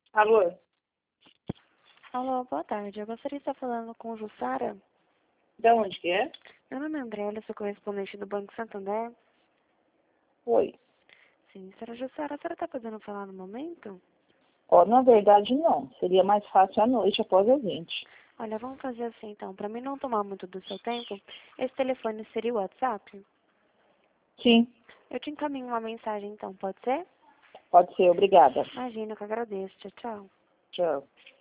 Alô? Alô, boa tarde. Eu gostaria de estar falando com Jussara. Da onde que é? Meu nome é Andrélia, sou correspondente do Banco Santander. Oi. Sim, senhora Jussara, a senhora está podendo falar no momento? Ó, na verdade, não. Seria mais fácil à noite, após as 20. Olha, vamos fazer assim então. Para mim não tomar muito do seu tempo, esse telefone seria o WhatsApp? Sim, Eu te encaminho uma mensagem então, pode ser? pode ser. Obrigada. Imagina, que eu agradeço. Tchau, tchau. Tchau.